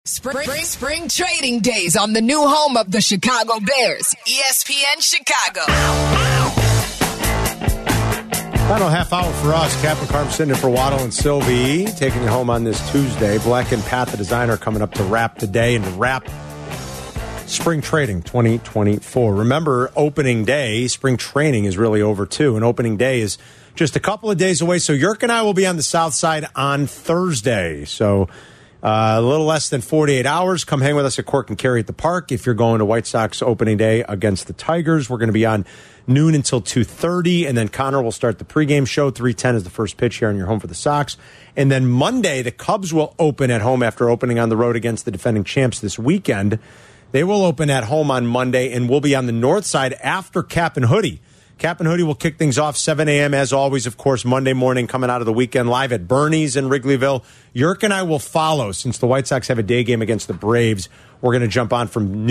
Spring trading days on the new home of the Chicago Bears, ESPN Chicago. Final half hour for us. Captain Carm sitting in for Waddle and Sylvie, taking you home on this Tuesday. Black and Pat, the designer, coming up to wrap the day and to wrap spring trading 2024. Remember, opening day, spring training is really over too, and opening day is just a couple of days away. So Yerk and I will be on the south side on Thursday. So a little less than 48 hours. Come hang with us at Cork and Kerry at the park. If you're going to White Sox opening day against the Tigers, we're going to be on noon until 2:30, and then Connor will start the pregame show. 3:10 is the first pitch here on your home for the Sox. And then Monday, the Cubs will open at home after opening on the road against the defending champs this weekend. They will open at home on Monday, and we'll be on the north side after Cap and Hoodie. Cap and Hoodie will kick things off 7 a.m. as always, of course, Monday morning coming out of the weekend live at Bernie's in Wrigleyville. Yerk and I will follow since the White Sox have a day game against the Braves. We're going to jump on from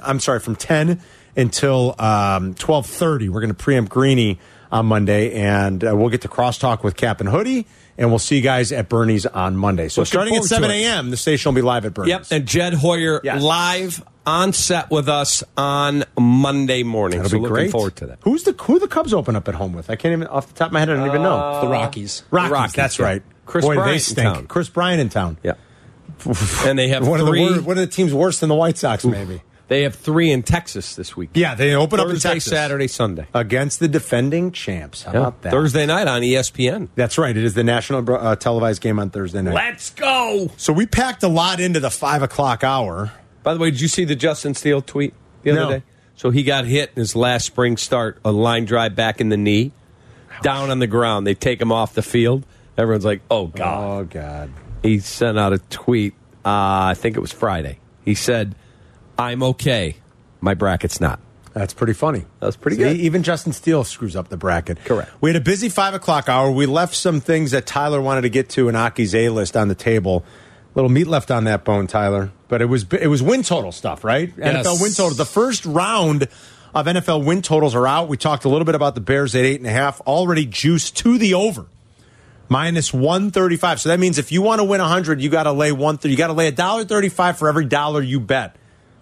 10 until 12:30. We're going to preempt Greeny on Monday, and we'll get to crosstalk with Cap and Hoodie, and we'll see you guys at Bernie's on Monday. So starting at 7 a.m., the station will be live at Bernie's. Yep, and Jed Hoyer live on set with us on Monday morning. That'll be looking great. forward to that. Who the Cubs open up at home with? I can't even, off the top of my head, I don't even know. The Rockies. Rockies, that's right. Chris Boy, Bryant they stink. in town. Chris Bryant in town. Yeah. And they have one three. One of the teams worse than the White Sox, maybe. They have three in Texas this week. Yeah, they open up in Thursday, Texas. Saturday, Sunday. Against the defending champs. How about that? Thursday night on ESPN. That's right. It is the national televised game on Thursday night. Let's go. So we packed a lot into the 5 o'clock hour. By the way, did you see the Justin Steele tweet the other day? So he got hit in his last spring start, a line drive back in the knee, down on the ground. They take him off the field. Everyone's like, oh, God. Oh, God. He sent out a tweet, I think it was Friday. He said, I'm okay. My bracket's not. That's pretty funny. That's pretty good. Even Justin Steele screws up the bracket. Correct. We had a busy 5 o'clock hour. We left some things that Tyler wanted to get to in Aki's A-list on the table. Little meat left on that bone, Tyler. But it was win total stuff, right? Yes. NFL win total. The first round of NFL win totals are out. We talked a little bit about the Bears at 8.5. Already juiced to the over. Minus 135. So that means if you want to win 100, you got to lay you got to lay $1.35 for every dollar you bet.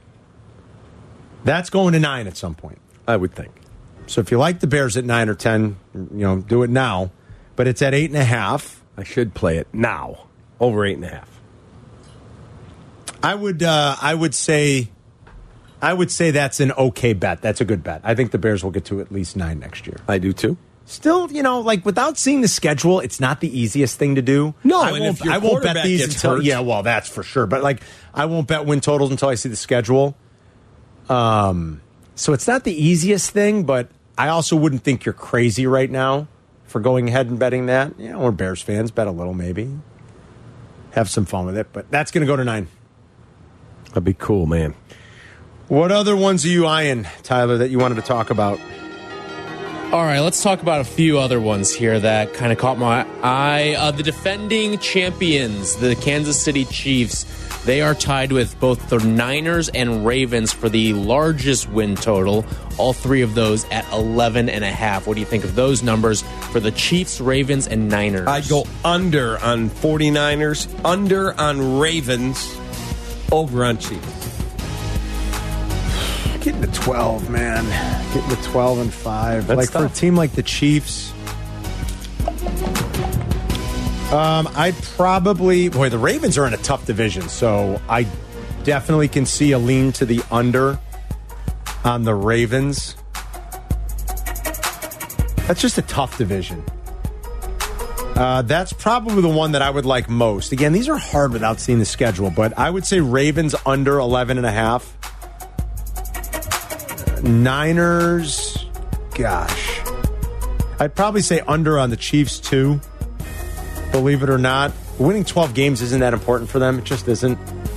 That's going to 9 at some point, I would think. So if you like the Bears at 9 or 10, do it now. But it's at 8.5. I should play it now. Over 8.5. I would say that's an okay bet. That's a good bet. I think the Bears will get to at least 9 next year. I do too. Still, without seeing the schedule, it's not the easiest thing to do. No, I won't bet these until hurt. Yeah, well, that's for sure. But I won't bet win totals until I see the schedule. So it's not the easiest thing, but I also wouldn't think you're crazy right now for going ahead and betting that. We're Bears fans, bet a little maybe. Have some fun with it, but that's going to go to 9. That'd be cool, man. What other ones are you eyeing, Tyler, that you wanted to talk about? All right, let's talk about a few other ones here that kind of caught my eye. The defending champions, the Kansas City Chiefs, they are tied with both the Niners and Ravens for the largest win total. All three of those at 11.5. What do you think of those numbers for the Chiefs, Ravens, and Niners? I'd go under on 49ers, under on Ravens, over on Chiefs. Getting to 12, man. Getting to 12 and 5. That's for a team like the Chiefs, I'd probably... Boy, the Ravens are in a tough division, so I definitely can see a lean to the under on the Ravens. That's just a tough division. That's probably the one that I would like most. Again, these are hard without seeing the schedule, but I would say Ravens under 11.5. Niners, gosh. I'd probably say under on the Chiefs, too. Believe it or not. Winning 12 games isn't that important for them. It just isn't.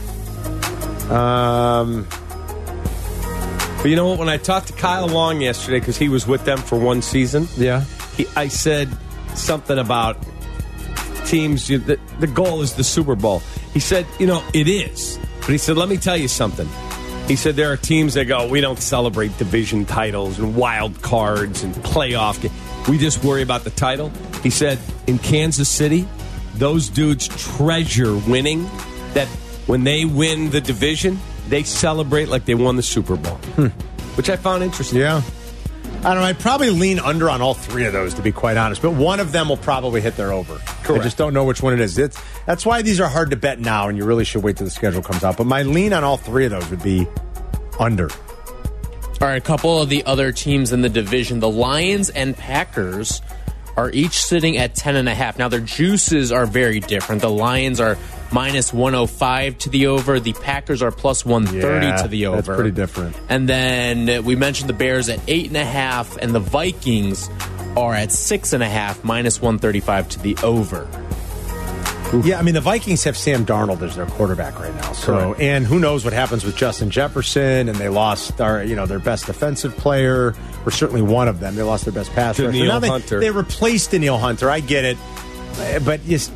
But you know what? When I talked to Kyle Long yesterday, because he was with them for one season, I said something about teams. The goal is the Super Bowl. He said, it is. But he said, let me tell you something. He said there are teams that go, we don't celebrate division titles and wild cards and playoff games. We just worry about the title. He said in Kansas City, those dudes treasure winning, that when they win the division, they celebrate like they won the Super Bowl, which I found interesting. Yeah. I don't know. I'd probably lean under on all three of those, to be quite honest. But one of them will probably hit their over. Correct. I just don't know which one it is. That's why these are hard to bet now, and you really should wait till the schedule comes out. But my lean on all three of those would be under. All right, a couple of the other teams in the division, the Lions and Packers, are each sitting at 10.5. Now, their juices are very different. The Lions are minus 105 to the over. The Packers are plus 130 to the over. That's pretty different. And then we mentioned the Bears at 8.5, and the Vikings are at 6.5, minus 135 to the over. Yeah, I mean, the Vikings have Sam Darnold as their quarterback right now. So, and who knows what happens with Justin Jefferson, and they lost their best defensive player, or certainly one of them. They lost their best pass rusher. Danielle Hunter. They replaced Danielle Hunter. I get it, but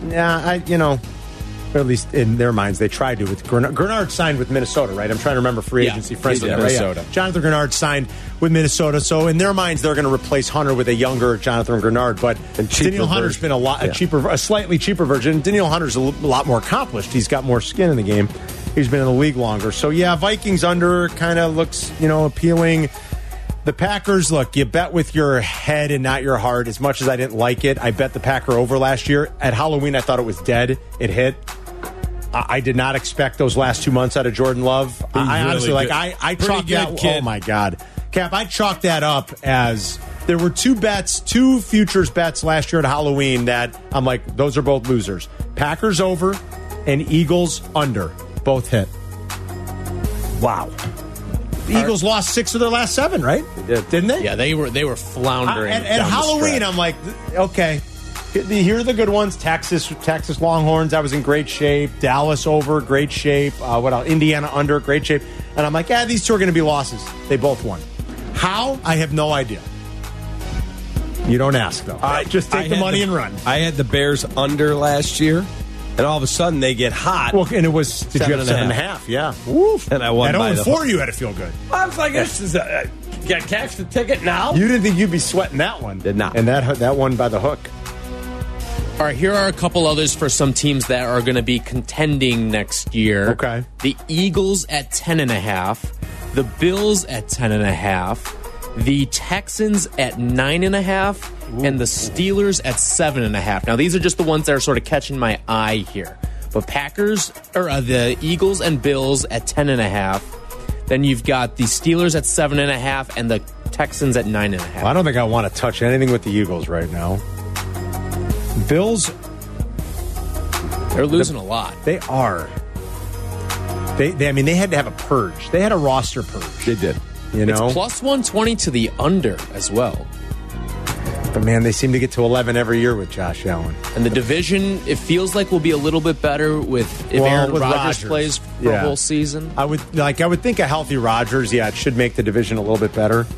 or at least in their minds, they tried to with Grenard. Grenard signed with Minnesota, right? I'm trying to remember free agency friendly. Right? Minnesota. Yeah. Jonathan Grenard signed with Minnesota, so in their minds, they're going to replace Hunter with a younger Jonathan Grenard. But Danielle Hunter's been a slightly cheaper version. Danielle Hunter's a lot more accomplished. He's got more skin in the game. He's been in the league longer. So yeah, Vikings under kind of looks appealing. The Packers, look, you bet with your head and not your heart. As much as I didn't like it, I bet the Packer over last year. At Halloween, I thought it was dead. It hit. I did not expect those last 2 months out of Jordan Love. I honestly, I chalked that. Kid. Oh, my God. Cap, I chalked that up as there were two futures bets last year at Halloween that I'm like, those are both losers. Packers over and Eagles under. Both hit. Wow. The Eagles lost 6 of their last 7, right? They did. Didn't they? Yeah, they were floundering. At Halloween, I'm like, okay, here are the good ones. Texas Longhorns, I was in great shape. Dallas over, great shape. What else? Indiana under, great shape. And I'm like, these two are going to be losses. They both won. How? I have no idea. You don't ask, though. Just take the money and run. I had the Bears under last year. And all of a sudden, they get hot. Well, and it was 7.5. Yeah. Woof. And I won by the 4 you had to feel good. I was like, this is got cash the ticket now? You didn't think you'd be sweating that one. Did not. And that one by the hook. All right, here are a couple others for some teams that are going to be contending next year. Okay. The Eagles at 10.5. The Bills at 10.5. The Texans at 9.5. And the Steelers at 7.5. Now, these are just the ones that are sort of catching my eye here. But the Eagles and Bills at 10.5. Then you've got the Steelers at 7.5 and the Texans at 9.5. Well, I don't think I want to touch anything with the Eagles right now. Bills, they're losing a lot. They are. They had to have a purge. They had a roster purge. They did. It's plus 120 to the under as well. But, man, they seem to get to 11 every year with Josh Allen. And the division, it feels like will be a little bit better if Aaron Rodgers plays for a whole season. I would think a healthy Rodgers, it should make the division a little bit better.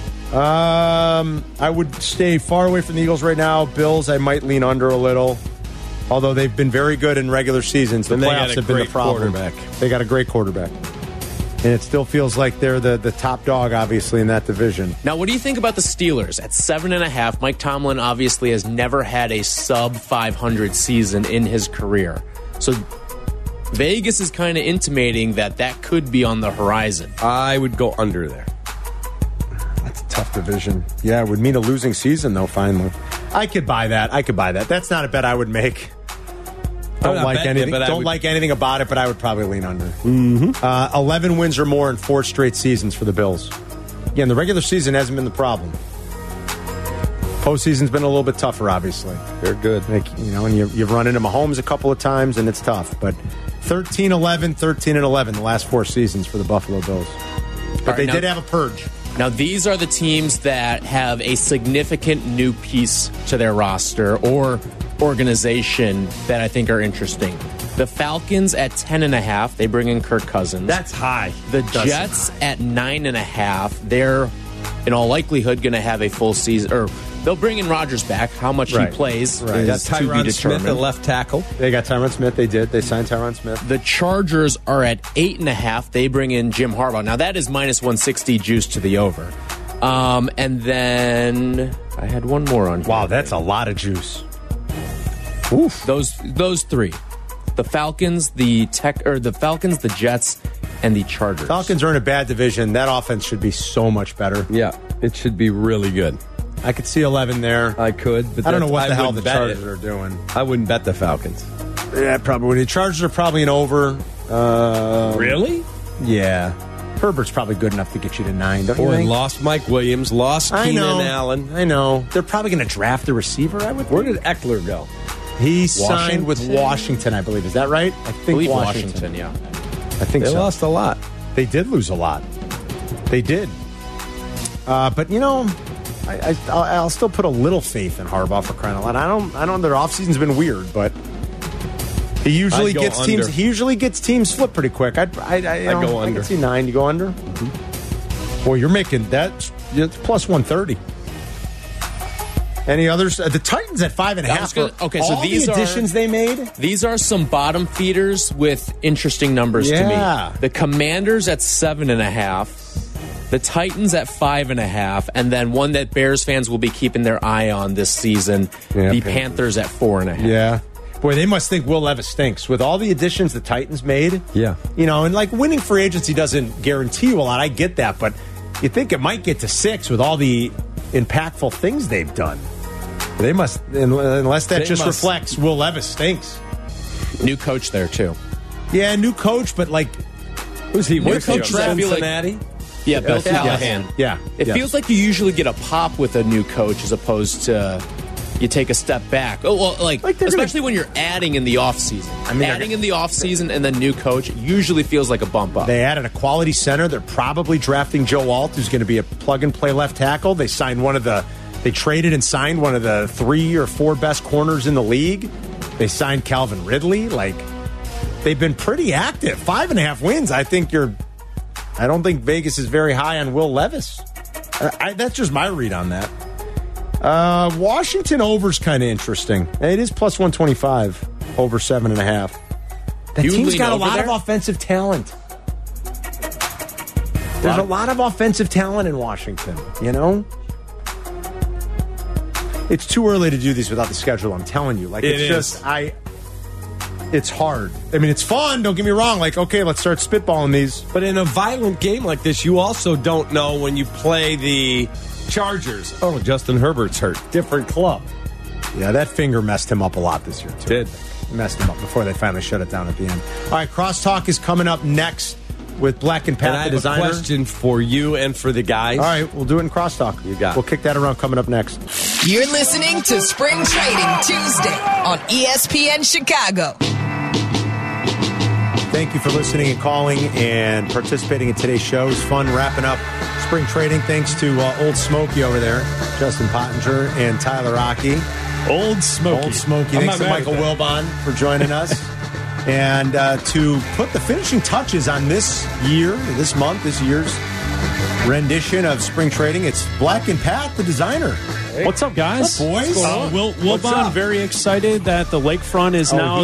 I would stay far away from the Eagles right now. Bills, I might lean under a little. Although they've been very good in regular seasons. The playoffs have been the problem. They got a great quarterback. And it still feels like they're the top dog, obviously, in that division. Now, what do you think about the Steelers? At 7.5, Mike Tomlin obviously has never had a sub-500 season in his career. So Vegas is kind of intimating that could be on the horizon. I would go under there. That's a tough division. Yeah, it would mean a losing season, though, finally. I could buy that. That's not a bet I would make. Don't like anything about it, but I would probably lean under. Mm-hmm. 11 wins or more in 4 straight seasons for the Bills. Again, the regular season hasn't been the problem. Postseason's been a little bit tougher, obviously. They're good. And you've run into Mahomes a couple of times, and it's tough. But 13-11, 13-11 the last 4 seasons for the Buffalo Bills. But they did have a purge. Now, these are the teams that have a significant new piece to their roster or organization that I think are interesting. The Falcons at 10.5, they bring in Kirk Cousins. That's high. The Jets at 9.5, they're in all likelihood going to have a full season, or they'll bring in Rodgers back. How much he plays is to be determined. Smith, the left tackle. They got Tyron Smith. They signed Tyron Smith. The Chargers are at 8.5. They bring in Jim Harbaugh. Now that is minus 160 juice to the over. And then I had one more on here. Wow, that's a lot of juice. Oof. Those 3. the Falcons, the Falcons, the Jets, and the Chargers. Falcons are in a bad division. That offense should be so much better. Yeah, it should be really good. I could see 11 there. I could, but I don't know what the hell the wouldn't bet Chargers it. are doing. I wouldn't bet the Falcons. Yeah, probably. The Chargers are probably an over. Really? Yeah. Herbert's probably good enough to get you to 9, don't you Or think? lost Mike Williams, lost Keenan Allen. I know. They're probably going to draft a receiver, I would Where think. did Eckler go? He signed with Washington, I believe. Is that right? I think Washington, yeah. I think They so. lost a lot. They did lose a lot. They did. But, you know, I'll still put a little faith in Harbaugh for crying out loud. I don't. Their offseason's been weird, but he usually gets under. teams. He usually gets teams flipped pretty quick. I'd go under. I can see 9. You go under. Mm-hmm. Boy, you're making that. It's plus 130. Any others? The Titans at 5.5. Okay, so all these the additions they made. These are some bottom feeders with interesting numbers to me. The Commanders at 7.5, the Titans at 5.5, and then one that Bears fans will be keeping their eye on this season, the Panthers at 4.5. Yeah. Boy, they must think Will Levis stinks. With all the additions the Titans made, Yeah. you know, and like winning free agency doesn't guarantee you a lot. I get that, but you think it might get to 6 with all the impactful things they've done. They must, unless that just reflects Will Levis stinks. New coach there, too. Yeah, new coach, but like, Who's he? New With coach, I feel like- Cincinnati? Yeah, Bill Callahan. Yeah. It feels like you usually get a pop with a new coach as opposed to you take a step back. Oh, well, like especially when you're adding in the offseason. I mean, adding in the offseason and then new coach usually feels like a bump up. They added a quality center. They're probably drafting Joe Alt, who's going to be a plug-and-play left tackle. They signed They traded and signed one of the 3 or 4 best corners in the league. They signed Calvin Ridley. Like, they've been pretty active. 5.5 wins. I don't think Vegas is very high on Will Levis. That's just my read on that. Washington over's kind of interesting. It is plus 125 over 7.5. That team's got a lot of offensive talent. There's a lot of offensive talent in Washington, you know? It's too early to do these without the schedule, I'm telling you. Like, it's hard. I mean, it's fun, don't get me wrong. Like, okay, let's start spitballing these. But in a violent game like this, you also don't know when you play the Chargers. Oh, Justin Herbert's hurt. Different club. Yeah, that finger messed him up a lot this year, too. Did. Messed him up before they finally shut it down at the end. All right, Crosstalk is coming up next with Black and Pat, and I the have designer. a question for you and for the guys. All right, we'll do it in Crosstalk. You got it. We'll kick that around coming up next. You're listening to Spring Trading Tuesday on ESPN Chicago. Thank you for listening and calling and participating in today's show. It's fun wrapping up spring trading. Thanks to Old Smoky over there, Justin Pottinger and Tyler Rocky. Old Smoky. Old Smoky. Thanks to Michael Wilbon for joining us. And to put the finishing touches on this year's rendition of spring trading, it's Black and Pat, the designer. What's up, guys? What's up, boys? Wilbon very excited that the lakefront is now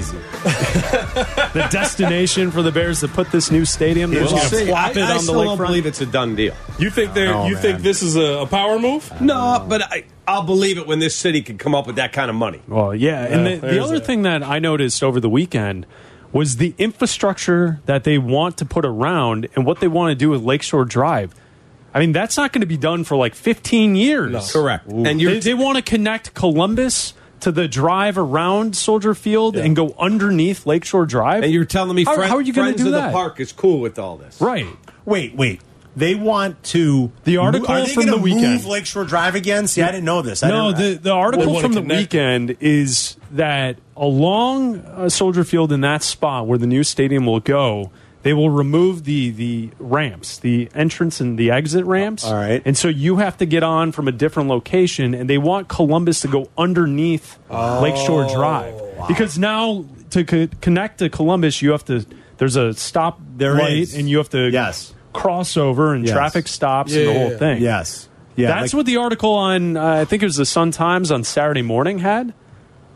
the destination for the Bears to put this new stadium. They're just going to flap it I on the still don't lakefront. believe it's a done deal. You think think this is a power move? No, but I'll believe it when this city can come up with that kind of money. Well, yeah. And the other thing that I noticed over the weekend was the infrastructure that they want to put around and what they want to do with Lakeshore Drive. I mean, that's not going to be done for like 15 years. No. Correct. Ooh. And they want to connect Columbus to the drive around Soldier Field and go underneath Lakeshore Drive. And you're telling me how are you going to do of that? the Park is cool with all this. Right. Wait. They want to... The article from the weekend. Move Lakeshore Drive again? See, I didn't know this. The article from the weekend is that along Soldier Field in that spot where the new stadium will go, they will remove the ramps, the entrance and the exit ramps. All right. And so you have to get on from a different location, and they want Columbus to go underneath Lakeshore Drive. Wow. Because now to connect to Columbus, you have to... There's a stop light, and you have to... Yes. Cross over and traffic stops and the whole thing. Yes. Yeah, That's what the article on, I think it was the Sun-Times on Saturday morning had.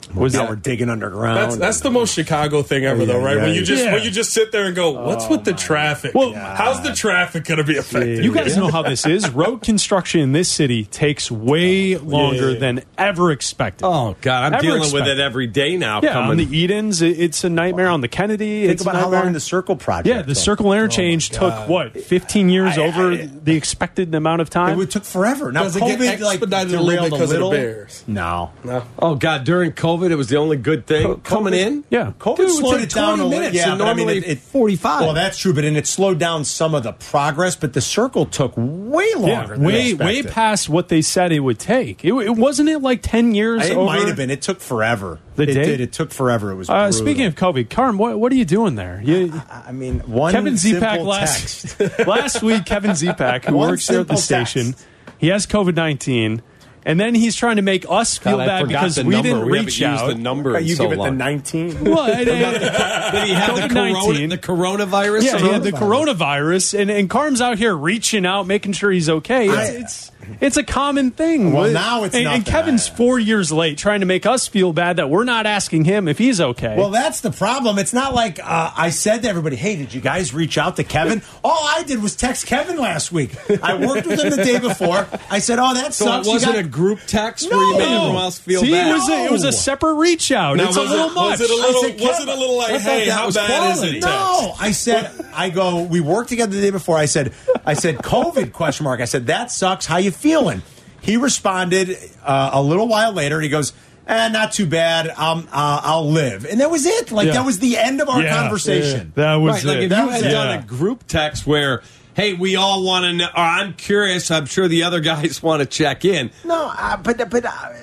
Now we're digging underground. That's the most Chicago thing ever, though, right? When you just sit there and go, "What's with the traffic? Well, how's the traffic going to be affected?" You guys know how this is. Road construction in this city takes way longer than ever expected. Oh, God. I'm dealing with it every day now. Yeah, on the Edens, it's a nightmare. On the Kennedy, Think it's about a how nightmare. long the Circle project. Yeah, the Circle interchange took, 15 years over the expected amount of time? It took forever. Now, Does it get COVID expedited a little bit because of the Bears? No. Oh, God. During COVID, it was the only good thing coming in. Yeah. COVID slowed it down 20 minutes. Yeah, and but I mean, normally 45. Well, that's true, but it slowed down some of the progress. But the Circle took way longer. than way expected. past what they said it would take. It wasn't it like 10 years It over? might have been. It took forever. The it date? did. It took forever. It was brutal. Speaking of COVID, Carm, what are you doing there? I mean, one Kevin Zipak simple text. last week, Kevin Zipak, who One works here at the simple station, text. he has COVID-19, and then he's trying to make us feel God, I bad forgot because the we number. didn't We reach haven't out. used the number in You so give it the long. 19. What? Did he have the coronavirus? Yeah, he had the coronavirus, and Carm's out here reaching out, making sure he's okay. It's a common thing. Well, now it's and nothing. Kevin's 4 years late, trying to make us feel bad that we're not asking him if he's okay. Well, that's the problem. It's not like I said to everybody, "Hey, did you guys reach out to Kevin?" All I did was text Kevin last week. I worked with him the day before. I said, "Oh, that So sucks." it wasn't a group text where you made everyone else feel See, bad? it was a separate reach out. Now, it's a little much. Was it a little? I said, Was it a little like, I thought "Hey, that how was bad is quality. it?" No, I said, we worked together the day before. I said, COVID question mark. I said, that sucks. How you feeling? He responded a little while later. He goes, not too bad. I'll live. And that was it. That was the end of our conversation. That was Like it. if you had done a group text where, hey, we all want to know, or I'm curious, I'm sure the other guys want to check in. No, but why would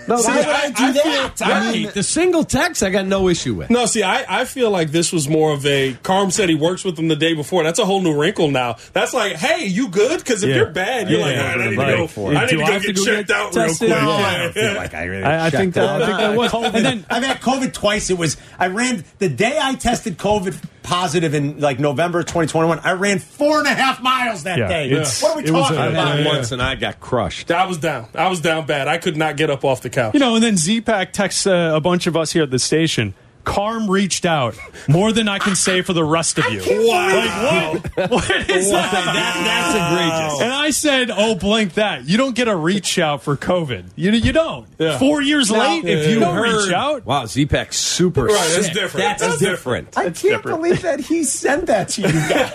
I do I that? feel- I mean, The single text I got no issue with. No, see, I feel like this was more of a. Carm said he works with them the day before. That's a whole new wrinkle now. That's like, hey, you good? Because if you're bad, you're like, all right, I need to go get checked out real tested? quick. No, I don't feel like I really I think checked out. that was. And then I've had COVID twice. I ran the day I tested COVID positive in like November 2021. I ran 4.5 miles that day. What are we talking I about? ran once and I got crushed. I was down. I was down bad. I could not get up off the couch. and then Zipak texts a bunch of us here at the station. Carm reached out more than I can say for the rest of you. Wow. What is that? That's egregious. And I said, "Oh, blank that. You don't get a reach out for COVID. You don't. Yeah. 4 years late, If you don't heard, reach out. wow, Zipak's super Right, that's sick. different. That's different. I can't believe that he sent that to you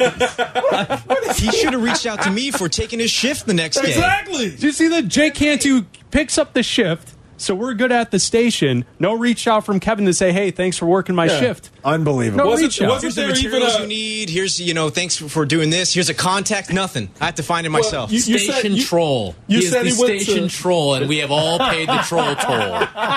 guys. He should have reached out to me for taking his shift the next day. Exactly. Do you see that Jake Cantu picks up the shift? So we're good at the station. No reach out from Kevin to say, "Hey, thanks for working my shift." Unbelievable. No Was reach it- out. was Here's the there even materials a- you need. Here's, thanks for doing this. Here's a contact. Nothing. I have to find it myself. you Station said- troll. you he is said the he went station to- troll, and we have all paid the troll toll.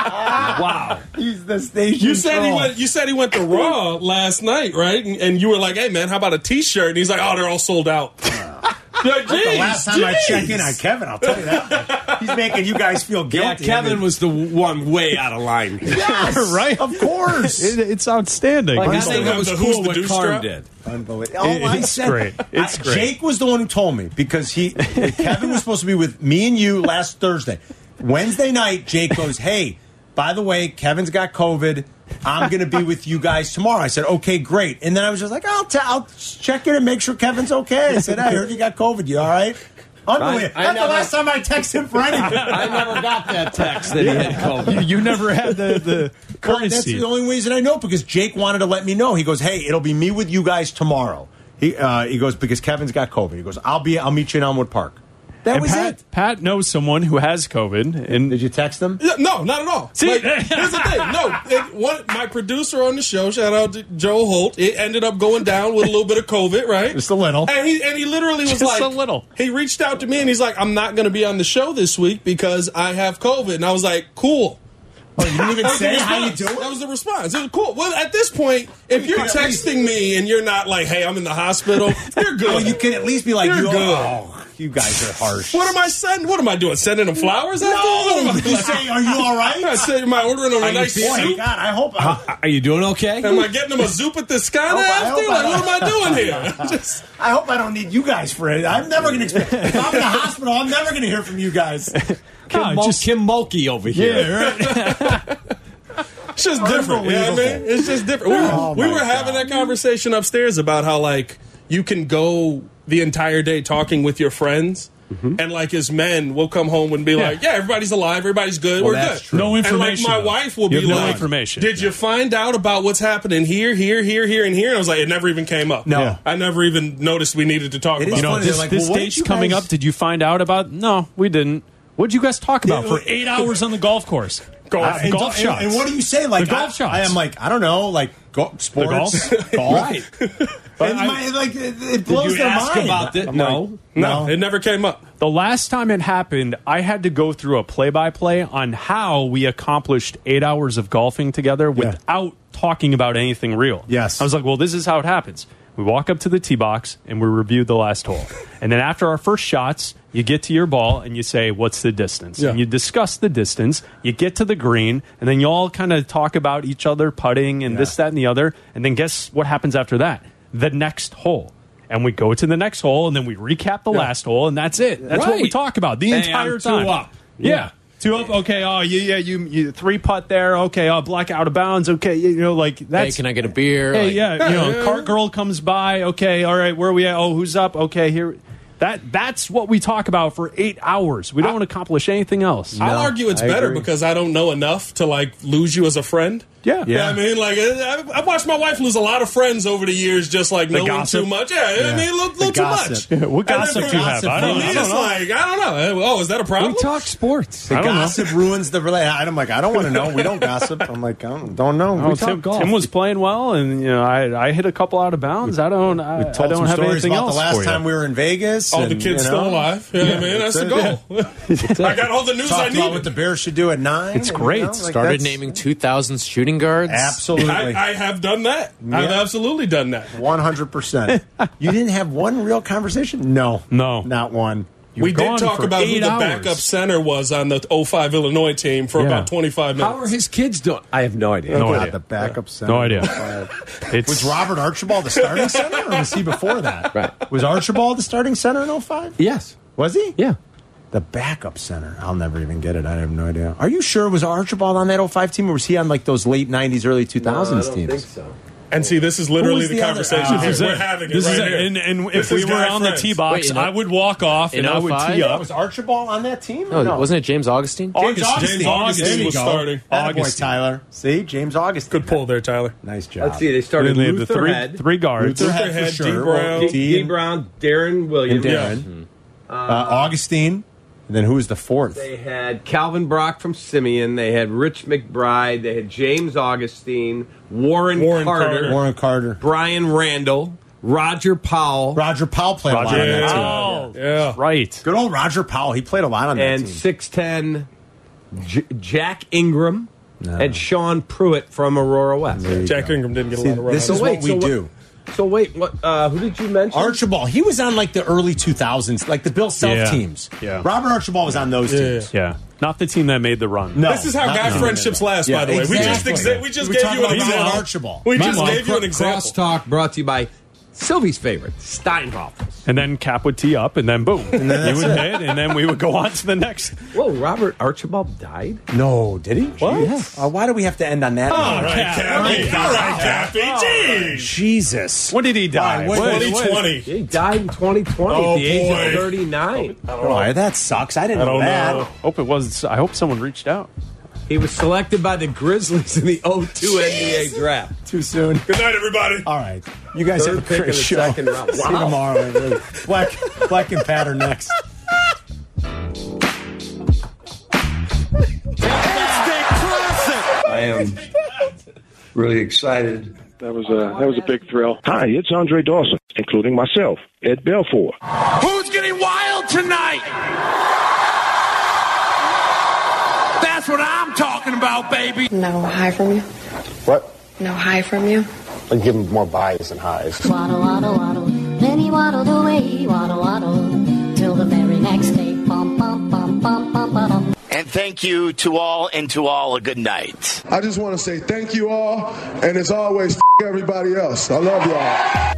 Wow. He's the station. You said troll. You said he went to Raw last night, right? And you were like, "Hey, man, how about a T-shirt?" And he's like, "Oh, they're all sold out." You're like, The last time I "Jeez." checked in on Kevin, I'll tell you that. He's making you guys feel Yeah, guilty. Kevin was the one way out of line. Yes, Right? Of course. It's outstanding. Like, I He's think the- it was the cool who's the what douche Carm strap? did. Unbelievable. I It's said, great. It's great. Jake was the one who told me because Kevin was supposed to be with me and you last Thursday. Wednesday night, Jake goes, "Hey, by the way, Kevin's got COVID. I'm going to be with you guys tomorrow." I said, "Okay, great." And then I was just like, I'll check in and make sure Kevin's okay. I said, "Hey, I heard you got COVID. You all right?" Unbelievable. I That's never- the last time I texted him for anything. I never got that text that he had COVID. You never had the Well, that's courtesy. the only reason I know, because Jake wanted to let me know. He goes, "Hey, it'll be me with you guys tomorrow." He goes, because Kevin's got COVID. He goes, I'll meet you in Elmwood Park. That And was it. Pat knows someone who has COVID, and Did you text him? Yeah, no, not at all. See? Like, here's the thing. No, my producer on the show, shout out to Joe Holt, it ended up going down with a little bit of COVID, right? Just a little. And he literally was Just like, a little. He reached out to me and he's like, "I'm not going to be on the show this week because I have COVID." And I was like, "Cool." Oh, you didn't even That was the say how you response. doing? That was the response. It was cool. Well, at this point, if you're texting me and you're not like, "Hey, I'm in the hospital," you're good. Well, you can at least be like, You're good. "Oh, you guys are harsh." What am I sending? What am I doing? Sending them flowers? After? What am I No, you doing? say, "Are you all I right?" said, "Am I ordering them a nice Boy, soup? God, I hope. Are you doing okay? Am I getting them a soup at the Skynet I hope after? Like, what am I doing here?" Just, I hope I don't need you guys for it. I'm never going to expect. If I'm in the hospital, I'm never going to hear from you guys. Kim Mulkey over here. yeah, right. It's just different. You know what I mean? It's just different. We were having that conversation upstairs about how, like, you can go the entire day talking with your friends. Mm-hmm. And like as men, we'll come home and be like, "Yeah, everybody's alive, everybody's good, we're good." True. No information. And like my wife will be like, information. "Did you find out about what's happening here, and here?" And I was like, "It never even came up. No, I never even noticed we needed to talk about it." You know, this date's coming up. Did you find out about? No, we didn't. What did you guys talk about for 8 hours on the golf course? Golf shots. And what do you say? Like the golf shots. I am like, I don't know, like sports, golf. Right. It blows their mind. About it? No, it never came up. The last time it happened, I had to go through a play-by-play on how we accomplished 8 hours of golfing together without talking about anything real. Yes. I was like, well, this is how it happens. We walk up to the tee box and we review the last hole. And then after our first shots, you get to your ball and you say, what's the distance? Yeah. And you discuss the distance. You get to the green, and then you all kind of talk about each other putting and this, that, and the other. And then guess what happens after that? The next hole. And we go to the next hole, and then we recap the last hole, and that's it. That's what we talk about the entire time. 2 up. Yeah. 2 up. Okay. Oh, you 3-putt there. Okay. Oh, block out of bounds. Okay. You know, like that's. Hey, can I get a beer? Hey, cart girl comes by. Okay. All right. Where are we at? Oh, who's up? Okay. Here. That's what we talk about for 8 hours. We don't accomplish anything else. I'll argue it's better because I don't know enough to like lose you as a friend. Yeah. You know what I mean? Like, I've watched my wife lose a lot of friends over the years just like knowing too much. Yeah, I mean, a little too much. What gossip do you have? I don't know. I don't know. Oh, is that a problem? We talk sports. The gossip ruins the relationship. I'm like, I don't want to know. We don't gossip. I'm like, I don't know. We talk golf. Tim was playing well, and I hit a couple out of bounds. I don't have anything else. The last time we were in Vegas. Oh, the kid's still alive. You know what I mean? That's the goal. I got all the news I need. About what the Bears should do at 9. It's great. Started naming 2,000 shooting guards. Absolutely. I have done that. Yeah. I've absolutely done that. 100%. You didn't have one real conversation? No, not one. We did talk about who the backup center was on the 05 Illinois team for about 25 minutes. How are his kids doing? I have no idea. No idea. The backup center. No idea. Was Robert Archibald the starting center, or was he before that? Right. Was Archibald the starting center in 05? Yes. Was he? Yeah. The backup center. I'll never even get it. I have no idea. Are you sure was Archibald on that 05 team, or was he on like those late 90s, early 2000s teams? I don't think so. And see, this is literally the conversation here. We're having it right here. And if we were on the tee box, I would walk off and I would tee up. Was Archibald on that team? No, wasn't it James Augustine? James Augustine was starting. Boy, Tyler. See, James Augustine. Good pull there, Tyler. Nice job. Let's see. They started Luther Head. Three guards. Luther Head, D. Brown, Darren Williams. Augustine. And then who was the fourth? They had Calvin Brock from Simeon. They had Rich McBride. They had James Augustine, Warren Carter, Brian Randall, Roger Powell. Roger Powell played a lot on that team. Yeah. Right. Good old Roger Powell. He played a lot on that team. And 6'10", Jack Ingram and Sean Pruitt from Aurora West. Jack Ingram didn't get a lot of run. This is what we do. So wait, what? Who did you mention? Archibald. He was on like the early 2000s, like the Bill Self teams. Yeah. Robert Archibald was on those teams. Yeah. Not the team that made the run. No, this is how guy friendships last, by the way. Exactly. We just gave you an example. Archibald. We just gave you an example. Crosstalk brought to you by Sylvie's favorite, Steinhoff. And then Cap would tee up, and then boom. And then he would hit, and then we would go on to the next. Whoa, Robert Archibald died? No, did he? What? Yes. Why do we have to end on that? All right, Cappy. Jeez. Jesus. When did he die? 2020. He died in 2020 at the age of 39. Oh, that sucks. I didn't know that. I hope someone reached out. He was selected by the Grizzlies in the 02 NBA draft. Too soon. Good night, everybody. All right. You guys have a great show. Second round. Wow. See you tomorrow. Black and Pat are next. I am really excited. That was a big thrill. Hi, it's Andre Dawson, including myself, Ed Belfour. Who's getting wild tonight? That's what I'm talking about, baby. No hi from you? What? No hi from you? I give him more buys than highs. Waddle, waddle, waddle. Then he waddled away, waddle, waddle, till the very next day. Bum, bum, bum, bum, bum, bum. And thank you to all, and to all a good night. I just want to say thank you all, and as always, everybody else. I love y'all.